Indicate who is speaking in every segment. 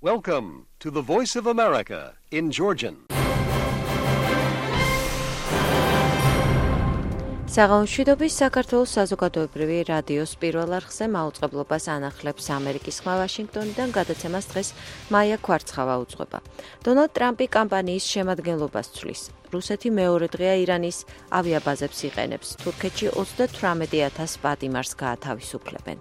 Speaker 1: Welcome to the Voice of America in Georgian.
Speaker 2: საღამოშვიდობის საქართველოს საზოგადოებრივი რადიოს პირველ არხზე მაუწყებლობას ანახლებს ამერიკის ხმა ვაშინგტონიდან გადაცემას დღეს მაია ქვარცხავა უძღვება. დონალდ ტრამპი კამპანიის შემადგენლობას ცვლის. რუსეთი მეორე დღეა ირანის ავიაბაზებს იყენებს. თურქეთში 38,000 პატიმარს გაათავისუფლებენ.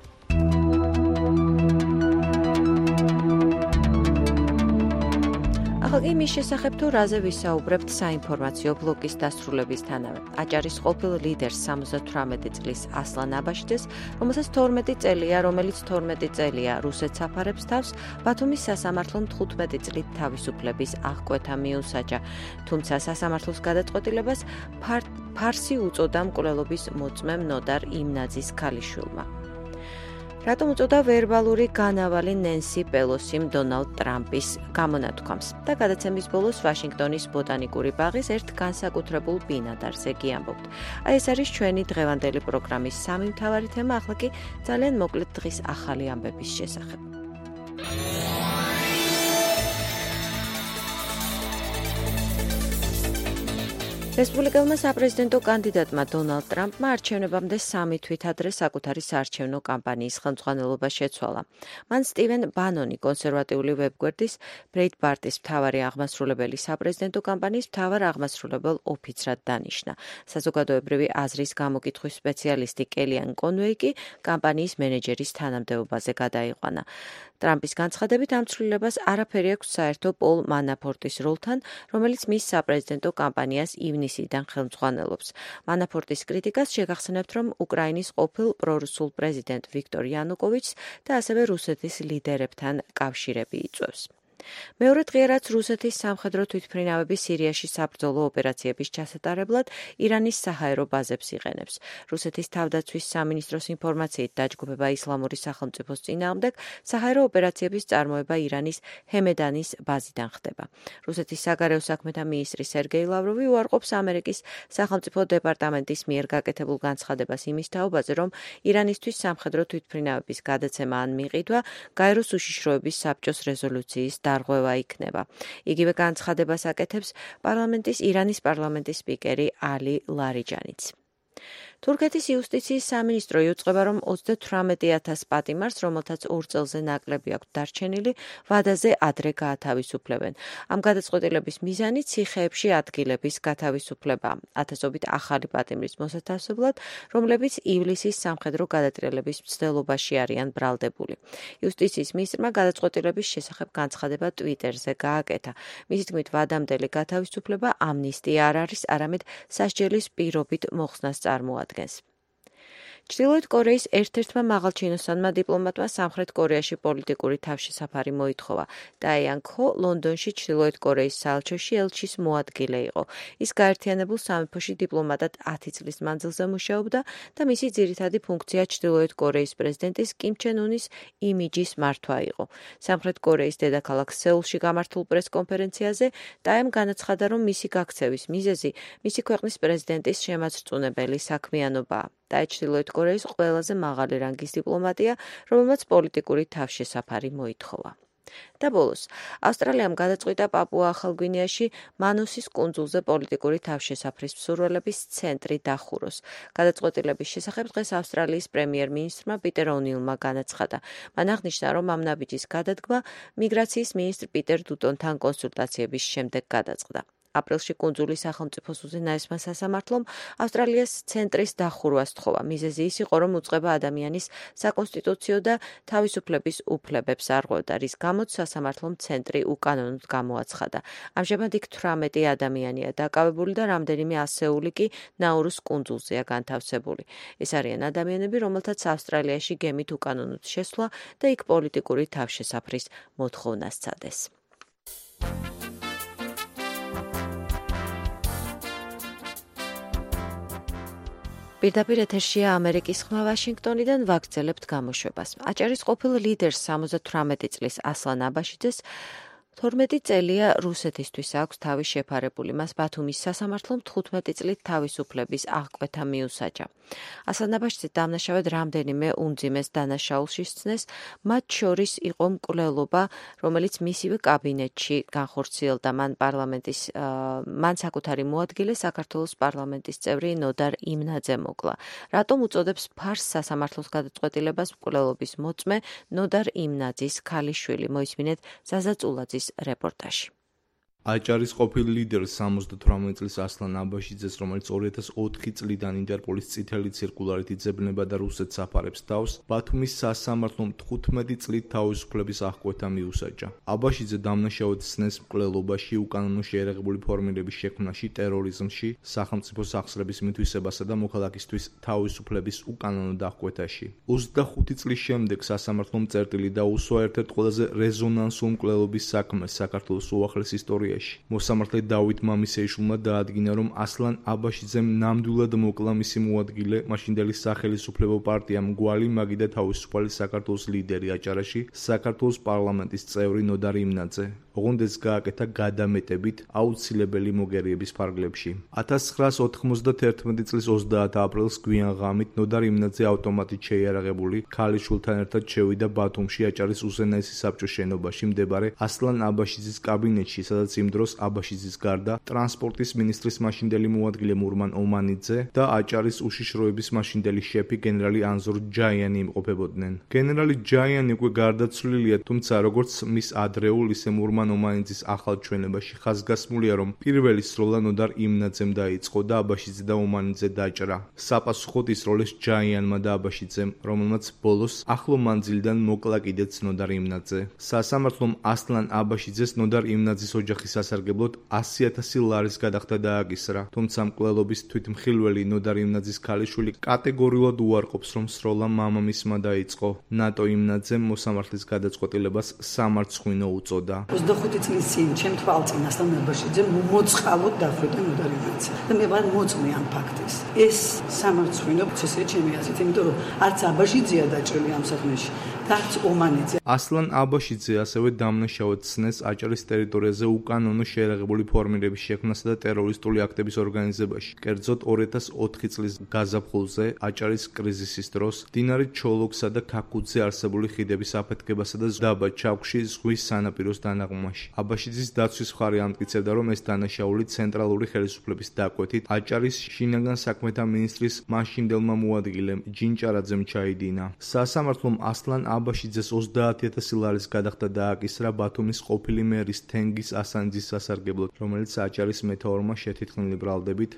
Speaker 2: ახლა იმის შესახებ თუ რაზე ვისაუბრებთ საინფორმაციო ბლოკის დასრულებისთანავე. აჭარის ყოფილ ლიდერს 78 წლის ასლან აბაშიძეს, რომელიც 12 წელია რუსეთს აფარებს თავს, ბათუმის სასამართლომ 15 წლით თავისუფლების აღკვეთა მიუსაჯა. თუმცა სასამართლოს გადაწყვეტილებას ფარსი უწოდა მკვლელობის მოწმემ ნოდარ იმნაძის ქალიშვილმა. რატომ უწოდა ვერბალური განავალი ნენსი პელოსიმ დონალდ ტრამპის გამონათქვამს და გადაცემის ბოლოს ვაშინგტონის ბოტანიკური ბაღის ერთ განსაკუთრებულ ბინადარზე გიამბობთ. ეს არის ჩვენი დღევანდელი პროგრამის სამი მთავარი თემა, ახლა კი ძალიან მოკლედ დღის ახალი ამბების შესახებ. რესპუბლიკელმა საპრეზიდენტო კანდიდატმა დონალდ ტრამპმა არჩევნებამდე 3 თვით ადრე საკუთარი საარჩევნო კამპანიის ხელმძღვანელობა შეცვალა. მან სტივენ ბანონი, კონსერვატიული ვებგვერდის ბრეიტბარტის მთავარი აღმასრულებელი საპრეზიდენტო კამპანიის მთავარ აღმასრულებელ ოფიცრად დანიშნა. საზოგადოებრივი აზრის გამოკითხვის სპეციალისტი კელიან კონვეი კი კამპანიის მენეჯერის თანამდებობაზე გადაიყვანა. ტრამპის განცხადებით ამ ცვლილებას არაფერი აქვს საერთო პოლ მანაფორტის როლთან, რომელიც მის საპრეზიდენტო კამპანიას ივნისიდან ხელმძღვანელობს. მანაფორტის კრიტიკას შეგახსენებთ, რომ უკრაინის ყოფილ პრორუსულ პრეზიდენტ ვიქტორ იანუკოვიჩს და ასევე რუსეთის ლიდერებთან კავშირები იწვევს. მეორე დღეა, რაც რუსეთის სამხედრო თვითმფრინავები სირიაში საბრძოლო ოპერაციების ჩასატარებლად ირანის საჰაერო ბაზებს იყენებს. რუსეთის თავდაცვის სამინისტროს ინფორმაციით დაჯგუფება ისლამური სახელმწიფოს წინააღმდეგ საჰაერო ოპერაციების წარმოება ირანის ჰემედანის ბაზიდან ხდება. რუსეთის საგარეო საქმეთა მინისტრი სერგეი ლავროვი უარყოფს ამერიკის სახელმწიფო დეპარტამენტის მიერ გაკეთებულ განცხადებას იმის თაობაზე, რომ ირანისთვის სამხედრო თვითმფრინავების გადაცემა ან მიყიდვა გაეროს უშიშროების საბჭოს რეზოლუციის დარღვევა იქნება. იგივე განცხადებას აკეთებს ირანის პარლამენტის სპიკერი ალი ლარიჯანიც. თურქეთის იუსტიციის სამინისტრო იუწყება, რომ 38,000 პატიმარს, რომელთაც 2 წელზე ნაკლები აქვთ დარჩენილი, ვადაზე ადრე გაათავისუფლებენ. ამ გადაწყვეტილების მიზანი ციხეებში ადგილების გათავისუფლებაა. ათასობით ახალი პატიმრის მოსათავსებლად, რომლებიც ივლისის სამხედრო გადატრიალების მცდელობაში არიან ბრალდებული. იუსტიციის მინისტრმა გადაწყვეტილების შესახებ განცხადება ტვიტერზე გააკეთა. მისი თქმით, ვადამდელი გათავისუფლება ამნისტია არ არის, არამედ სასჯელის პირობით მოხსნას წარმოადგენს. ჩრდილოეთ კორეის ერთ-ერთმა მაღალჩინოსანმა დიპლომატმა სამხრეთ კორეაში პოლიტიკური თავშესაფარი მოითხოვა. დაიან ქო ლონდონში ჩრდილოეთ კორეის საელჩოში ელჩის მოადგილე იყო. ის გაერთიანებულ სამეფოში დიპლომატად 10 წლის მანძილზე მუშაობდა და მისი ძირითადი ფუნქცია ჩრდილოეთ კორეის პრეზიდენტის კიმ ჩენ უნის იმიჯის მართვა იყო. სამხრეთ კორეის დედაქალაქ სეულში გამართულ პრესკონფერენციაზე დაემ განაცხადა, რომ მისი გაქცევის მიზეზი მისი ქვეყნის პრეზიდენტის შემაცრწუნებელი საქმიანობაა. და ჩრდილოეთ კორეის ყველაზე მაღალი რანგის დიპლომატია, რომელმაც პოლიტიკური თავშესაფარი მოითხოვა. და ბოლოს, ავსტრალიამ გადაწყვიტა პაპუა-ახალგვინეაში მანუსის კუნძულზე პოლიტიკური თავშესაფრის მსურველების ცენტრი დახუროს. გადაწყვეტილების შესახებ დღეს ავსტრალიის პრემიერ-მინისტრმა პიტერ ონილმა განაცხადა. მან აღნიშნა, რომ ამ ნაბიჯის გადადგმა მიგრაციის მინისტრ პიტერ დუტონთან კონსულტაციების შემდეგ გადაწყდა. აპრილში კუნძულის სახელმწიფოს უზენაესმა სასამართლომ ავსტრალიას ცენტრის დახურვას თხოვა. მიზეზი ის იყო, რომ უწყება ადამიანის საკონსტიტუციო და თავისუფლების უფლებებს არღვევდა, რის გამოც სასამართლომ ცენტრი უკანონოდ გამოაცხადა. ამჟამად იქ 18 ადამიანია დაკავებული და რამდენიმე ასეული კი ნაურუს კუნძულზეა განთავსებული. ეს არიან ადამიანები, რომელთაც ავსტრალიაში გემით უკანონოდ შესვლა და იქ პოლიტიკური თავშესაფრის მოთხოვნა სცადეს. პირდაპირ ეთერშია ამერიკის ხმა ვაშინგტონიდან ვაგრძელებთ გამოშვებას. აჭარის ყოფილ ლიდერს 78 წლის ასლან აბაშიძეს 12 წელია რუსეთისთვის აქვს თავი შეფარებული. მას ბათუმის სასამართლომ 15 წლით თავისუფლების აღკვეთა მიუსაჯა. ასლან აბაშიძე დამნაშავედ რამდენიმე უმძიმეს დანაშაულს ისცნეს, მათ შორის იყო მკვლელობა, რომელიც მისივე კაბინეტში განხორციელდა. მან საკუთარი მოადგილე საქართველოს პარლამენტის წევრი ნოდარ იმნაძე მოკლა. რატომ უწოდებს ფარს სასამართლოს გადაწყვეტილებას მკვლელობის მოწმე ნოდარ იმნაძის ქალიშვილი? მოისმინეთ ზაზა წულაძის რეპორტაჟი.
Speaker 3: აჭარის ყოფილი ლიდერი 78 წლის ასლან აბაშიძეს, რომელიც 2004 წლიდან ინტერპოლის წითელი ციρკულარით იძებნება და რუსეთს აფარებს თავს, ბათუმის სასამართლომ 15 წლით თავისუფლების აღკვეთა მიუსაჯა. აბაშიძე დამნაშავედ სცნეს მკვლელობაში, უკანონო შეერაღებული ფორმირების შექმნაში, ტერორიზმში, სახელმწიფო სახსრების მითვისებასა და მოქალაქისთვის თავისუფლების უკანონო დახკვეთაში. 25 წლის შემდეგ სასამართლომ წერტილი დაუსვა ერთ-ერთ ყველაზე რეზონანსულ მკვლელობის საქმეს საქართველოს უახლეს ისტორიაში. მოსამართლე დავით მამისეიშვილმა დაადგინა, რომ ასლან აბაშიძემ ნამდვილად მოკლა მისი მოადგილე, მაშინდელი სახელისუფლებო პარტია მგვალი მაგი და თავისუფალი საქართველოს ლიდერი აჭარაში, საქართველოს პარლამენტის წევრი ნოდარ იმნაძე. ოღონდ ეს გააკეთა გადამეტებით აუცილებელი მოგერიების ფარგლებში. 1991 წლის 30 აპრილს გვიან ღამით ნოდარ იმნაძე ავტომატით შეიარაღებული ქალიშვილთან ერთად შევიდა ბათუმში აჭარის უზენაესი საბჭოს შენობაში მდებარე ასლან აბაშიძის კაბინეტში, სადაც იმ დროს აბაშიძის გარდა ტრანსპორტის მინისტრის მაშინდელი მოადგილე მურმან ომანიძე და აჭარის უშიშროების მაშინდელი შეფი გენერალი ანზორ ჯაიანი იმყოფებოდნენ. გენერალი ჯაიანი უკვე გარდაცვლილია, თუმცა როგორც მის ადრეულ, ისე მურმან ომანიძის ახალ ჩვენებაში ხაზგასმულია, რომ პირველი სროლა ნოდარ იმნაძემ დაიწყო და აბაშიძე და ომანიძე დაჭრა. საპასუხოდ ისროლეს ჯაიანმა და აბაშიძემ, რომელმაც ბოლოს ახლო მანძილიდან მოკლა კიდეც ნოდარ იმნაძე. სასამართლომ ასლან აბაშიძეს ნოდარ იმნაძის ოჯახის სასარგებლოდ 100,000 ლარის გადახდა დააკისრა, თუმცა მკვლელობის თვითმხილველი ნოდარ იმნაძის ქალიშვილი კატეგორიულად უარყოფს, რომ სროლა მამამისმა დაიწყო. ნატო იმნაძემ მოსამართლის გადაწყვეტილებას სამარცხვინო უწოდა.
Speaker 4: 25 წლის წინ ჩემ თვალწინ ასლან აბაშიძე მოწყალოდ დახვრიტა ნოდარ იმნაძე და მე ვარ მოწმე ამ ფაქტის. ეს სამარცხვინო პროცესია ჩემი აზრით, იმიტომ რომ არც აბაშიძეა დაჭრილი ამ საქმეში, არც ომანიძე.
Speaker 3: ასლან აბაშიძე ასევე დამნაშავედ სცნეს აჭარის ტერიტორიაზე უკანონო შეერაღებული ფორმირების შექმნასა და ტერორისტული აქტების ორგანიზებაში. კერძოდ 2004 წლის გაზაფხულზე აჭარის კრიზისის დროს მდინარე ჩოლოქსა და ქაქუძზე არსებული ხიდების აფეთქებასა და დაბა ჩაქვში ზღვის სანაპიროს დანაღმვაში. აბაშიძის დაცვის მხარე ამტკიცებდა, რომ ეს დანაშაული ცენტრალური ხელისუფლების დაკვეთით აჭარის შინაგან საქმეთა მინისტრის მაშინდელმა მოადგილემ ჯინჭარაძემ ჩაიდინა. სასამართლომ ასლან აბაშიძეს 30,000 ლარის გადახდა დააკისრა ბათუმის ყოფილი მერის თენგის ასანძის სასარგებლოდ, რომელიც აჭარის მეთაურმა შეთითქმული ბრალდებით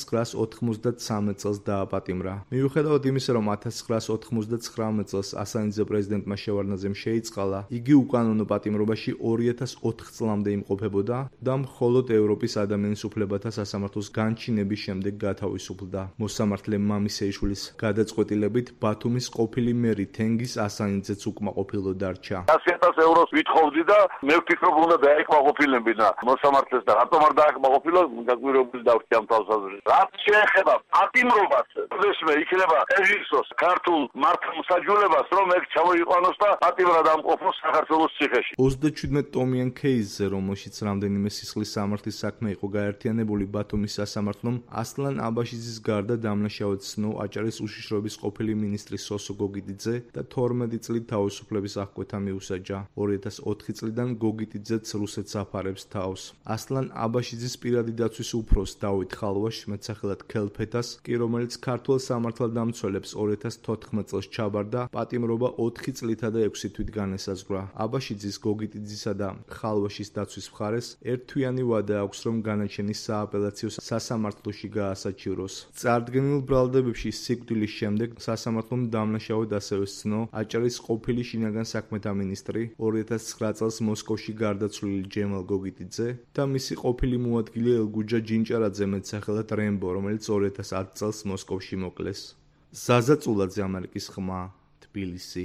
Speaker 3: 1993 წელს დააპატიმრა. მიუხედავად იმისა, რომ 1999 წელს ასანძე პრეზიდენტმა შევარდნაძემ შეიწყალა, იგი უკანონო პატიმრობაში 2004 წლამდე იმყოფებოდა და მხოლოდ ევროპის ადამიანის უფლებათა სასამართლოს განჩინების შემდეგ გათავისუფლდა. მოსამართლე მამისეიშვილის გადაწყვეტილებით ბათუმის ყოფილი მერი თენგის ასანძეც უკმაყოფილო დარჩა.
Speaker 5: 100,000 ევროს ვითხოვდი და მე ვფიქრობ, უნდა დაეკმაყოფილებინა მოსამართლეს და რატომ არ დააკმაყოფილო, გაგვირებული დავხდი ამ თვალსაზრისით. რაც შეეხება პატიმრობას, ესმე იქნება ეჟისოს ქართულ მართლმსაჯულებას, რომ ეგ ჩამოიყვანოს და პატიმრად ამყოფოს საქართველოს ციხეში.
Speaker 3: 37 ტომიან кейსზე, რომელშიც რამდენიმე სისხლის სამართლის საქმე იყო გაერთიანებული, ბათუმის სასამართლომ ასლან აბაშიძის გარდა დამნაშავედ სცნო აჭარის უშიშროების ყოფილი მინისტრი სოსო გოგიტიძე და 12 წლით თავისუფლების აღკვეთა მიუსაჯა. 2004 წლიდან გოგიტიძეც რუსეთს აფარებს თავს. ასლან აბაშიძის პირადი დაცვის უფროს დავით ხალვაშ, მეტსახელად ქელფეთას, კი რომელიც ქართველ სამართალდამცველებს 2014 წელს ჩაბარდა, პატიმრობა 4 წლითა და 6 თვით განესაზღვრა. აბაშიძის, გოგიტიძისა და ხალვაშის დაცვის მხარეს ერთთვიანი ვადა აქვს, რომ განაჩენი სააპელაციო სასამართლოში გაასაჩივროს. წარდგენილ ბრალდებებში სიკვდილის შემდეგ სასამართლომ დამნაშავედ ასევე სცნო აჭარის ყოფილი შინაგან საქმეთა მინისტრი, 2009 წელს მოსკოვში გარდაცვლილი ჯემალ გოგიტიძე და მისი ყოფილი მოადგილე ელგუჯა ჯინჭარაძე, მეტსახელად რემბო, რომელიც 2010 წელს მოსკოვში მოკლეს. ზაზა წულაძე, ამერიკის ხმა, თბილისი.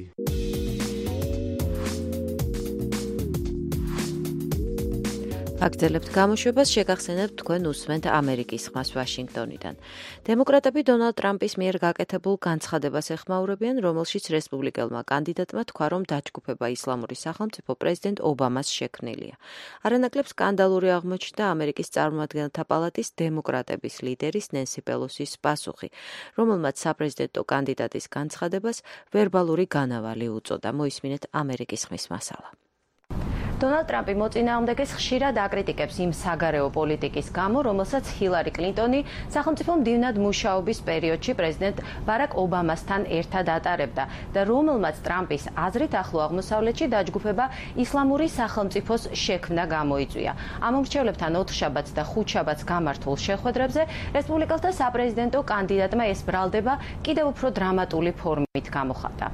Speaker 2: აგრძელებთ გამოშვებას, შეგახსენებთ თქვენ უსმენთ ამერიკის ხმას ვაშინგტონიდან. დემოკრატები დონალდ ტრამპის მიერ გაკეთებულ განცხადებას ეხმაურებიან, რომელშიც რესპუბლიკელმა კანდიდატმა თქვა, რომ დაჯგუფება ისლამური სახელმწიფო პრეზიდენტ ობამას შექმნილია. არანაკლებ სკანდალური აღმოჩნდა ამერიკის წარმომადგენელთა პალატის დემოკრატების ლიდერის ნენსი პელოსის პასუხი, რომელმაც საპრეზიდენტო კანდიდატის განცხადებას ვერბალური განავალი უწოდა. მოისმინეთ ამერიკის ხმის მასალა. დონალდ ტრამპი მოწინააღმდეგეს ხშირად აკრიტიკებს იმ საგარეო პოლიტიკის გამო, რომელსაც ჰილარი კლინტონი სახელმწიფო მდივნად მუშაობის პერიოდში პრეზიდენტ ბარაკ ობამასთან ერთად ატარებდა და რომელმაც ტრამპის აზრით ახლო აღმოსავლეთში დაჯგუფება ისლამური სახელმწიფოს შექმნა გამოიწვია. ამომრჩევლებთან ოთხშაბათს და ხუთშაბათს გამართულ შეხვედრებზე რესპუბლიკელთა საპრეზიდენტო კანდიდატმა ეს ბრალდება კიდევ უფრო დრამატული ფორმით გამოხატა.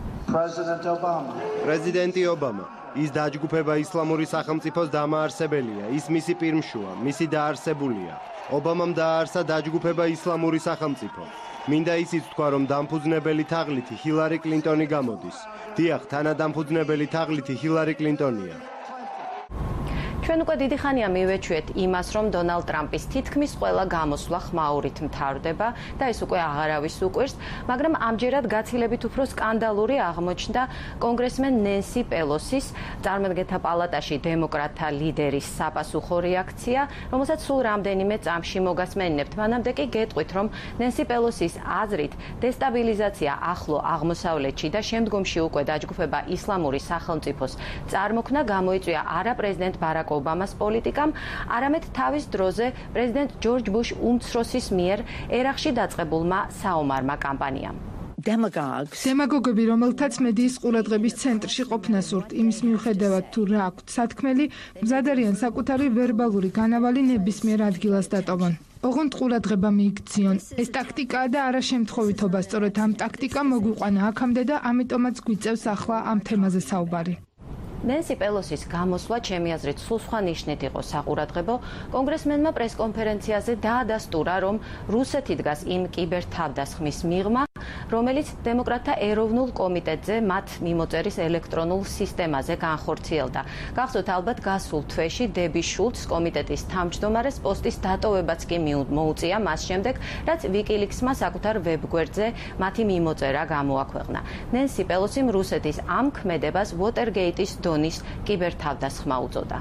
Speaker 6: პრეზიდენტი ობამა ის დაჯგუფება ისლამური სახელმწიფოს დამაარსებელია, ის მისი პირმშუა, მისი დაარსებულია. ობამამ დააარსა დაჯგუფება ისლამური სახელმწიფო. მინდა ისიც თქვა, რომ დამფუძნებელი თაღლითი ჰილარი კლინტონი გამოდის. დიახ, თანადამფუძნებელი თაღლითი ჰილარი კლინტონია.
Speaker 2: ჩვენ უკვე დიდი ხანია მივეჩვიეთ იმას, რომ დონალდ ტრამპის თითქმის ყველა გამოსვლა ხმაურით მთავრდება და ეს უკვე აღარავის უკვირს, მაგრამ ამჯერად გაცილებით უფრო სკანდალური აღმოჩნდა კონგრესმენ ნენსი პელოსის წარმომადგენელთა პალატაში დემოკრატთა ლიდერის საპასუხო რეაქცია, რომელსაც სულ რამდენიმე წამში მოგასმენინებთ. მანამდე კი გეტყვით, რომ ნენსი პელოსის აზრით დესტაბილიზაცია ახლო აღმოსავლეთში და შემდგომში უკვე დაჯგუფება ისლამური სახელმწიფოს წარმოქმნა გამოიწვია არა პრეზიდენტ ბარაკ ობამას პოლიტიკამ, არამედ თავის დროზე პრეზიდენტ ჯორჯ ბუშ უმცროსის მიერ ერაყში დაწყებულმა საომარმა კამპანიამ.
Speaker 7: დემაგოგები, რომელთაც მედიის ყურადღების ცენტრში ყოფნა სურთ, იმის მიუხედავად თუ რა აქვთ სათქმელი, მზად არიან საკუთარი ვერბალური განავალი ნებისმიერ ადგილას დატოვონ. ოღონდ ყურადღება მიიქციონ. ეს ტაქტიკაა და არა შემთხვევითობა, სწორედ ამ ტაქტიკამ მოგვიყვანა აქამდე და ამიტომაც გვიწევს ახლა ამ თემაზე საუბარი.
Speaker 2: ნენსი პელოსის გამოსვლა ჩემი აზრით სულ სხვა ნიშნით იყო საყურადღებო. კონგრესმენმა პრესკონფერენციაზე დაადასტურა, რომ რუსეთი დგას იმ კიბერთავდასხმის მიღმა, რომელიც დემოკრატთა ეროვნულ კომიტეტზე მათ მიმოწერის ელექტრონულ სისტემაზე განხორციელდა. გახსოვთ ალბათ გასულ თვეში დები შულცს კომიტეტის თავმჯდომარეს პოსტის დატოვებაც კი მოუწია მას შემდეგ, რაც ვიკილიქსმა საკუთარ ვებგვერდზე მათი მიმოწერა გამოაქვეყნა. ნენსი პელოსიმ რუსეთის ამ ქმედებას ვოტერგეიტის დონის კიბერთავდასხმა უწოდა.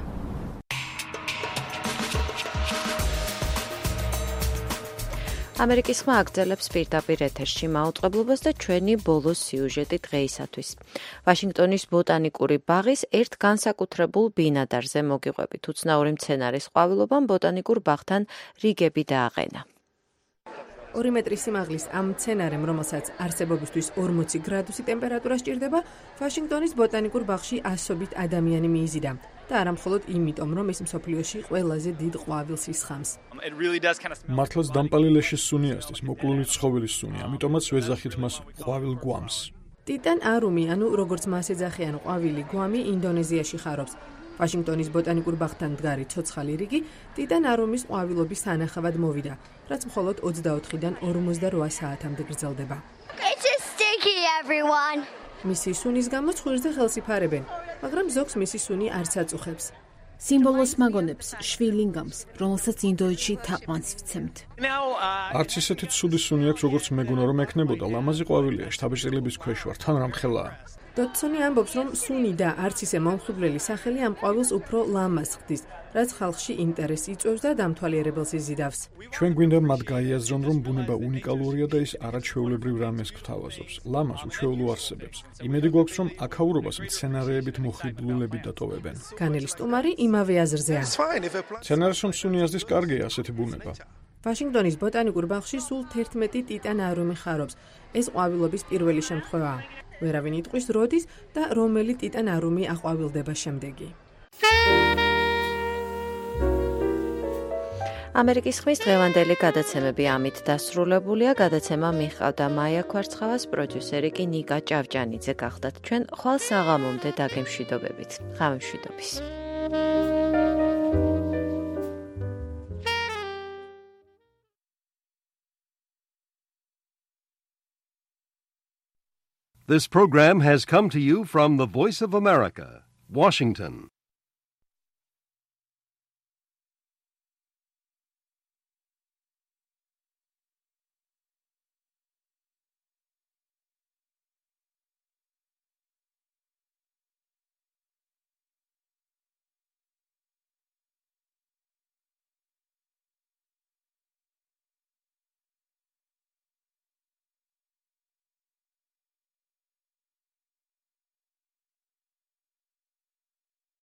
Speaker 2: ამერიკის ხმა აგრძელებს პირდაპირ ეთერში მაუწყებლობას და ჩვენი ბოლო სიუჟეტი დღეისათვის. ვაშინგტონის ბოტანიკური ბაღის ერთ განსაკუთრებულ ბინადარზე მოგიყვებით. უცნაური მცენარის ყვავილობამ ბოტანიკურ ბაღთან რიგები დააყენა.
Speaker 8: 2 მეტრის სიმაღლის ამ მცენარემ, რომელსაც არსებობისთვის 40 გრადუსი ტემპერატურა სჭირდება, ვაშინგტონის ბოტანიკურ ბაღში ასობით ადამიანი მიიზიდა. და არა მხოლოდ იმიტომ, რომ ეს მსოფლიოში ყველაზე დიდ ყვავილს ისხამს.
Speaker 9: მართლაც დამპალილეშის სუნი ასდის, მოკლული ცხოველის სუნი, ამიტომაც ვეძახით მას ყვავილ გვამს.
Speaker 8: ტიტან არუმი, ანუ როგორც მას ეძახიან ყვავილი გვამი, ინდონეზიაში ხარობს. ვაშინგტონის ბოტანიკურ ბაღთან მდგარი ცოცხალი რიგი ტიტან არუმის ყვავილობის სანახავად მოვიდა, რაც მხოლოდ 24-დან 48 საათამდე გრძელდება. მისი სუნის გამო ცხვირზე ხელს იფარებენ, მაგრამ ზოგს მისი სუნი არც აწუხებს.
Speaker 10: სიმბოლოს მაგონებს, შვილინგამს, რომელსაც ინდოეთში თაყვანს ვცემთ.
Speaker 9: არც ისეთი ცუდი სუნი აქვს, როგორც მეგონა რომ ექნებოდა, ლამაზი ყვავილია, შთაბეჭდილების ქვეშ ვარ, თან რამხელაა.
Speaker 8: დოტსონი ამბობს, რომ სუნი და არც ისე მომხიბვლელი სახელი ამ ყვავილს უფრო ლამაზ ხდის, რაც ხალხში ინტერესს იწვევს და დამთვალიერებელს იზიდავს.
Speaker 9: ჩვენ გვინდა მათ გაიაზრონ, რომ ბუნება უნიკალურია და ის არაჩვეულებრივ რამეს გვთავაზობს. ლამაზ უჩვეულო არსებებს. იმედი გვაქვს, რომ აქაურობას მცენარეებით მოხიბლულები დატოვებენ.
Speaker 8: განელის სტუმარი იმავე აზრზეა.
Speaker 9: მცენარეს რომ სუნი ազდის კარგია ასეთი ბუნება.
Speaker 8: ვაშინგტონის ბოტანიკურ ბაღში სულ 11 ტიტან არუმი ხარობს. ეს ყვავილობის პირველი შემთხვევაა. ვერავინ იტყვის როდის და რომელი ტიტან არუმი აყვავილდება შემდეგი.
Speaker 2: ამერიკის ხმის დღევანდელი გადაცემები ამით დასრულებულია. გადაცემა მიჰყავდა მაია ქვარცხავას, პროდიუსერი კი ნიკა ჭავჭანიძე გახდათ. ჩვენ ხვალ საღამომდე დაგემშვიდობებით. ღამემშვიდობის.
Speaker 1: This program has come to you from the Voice of America, Washington.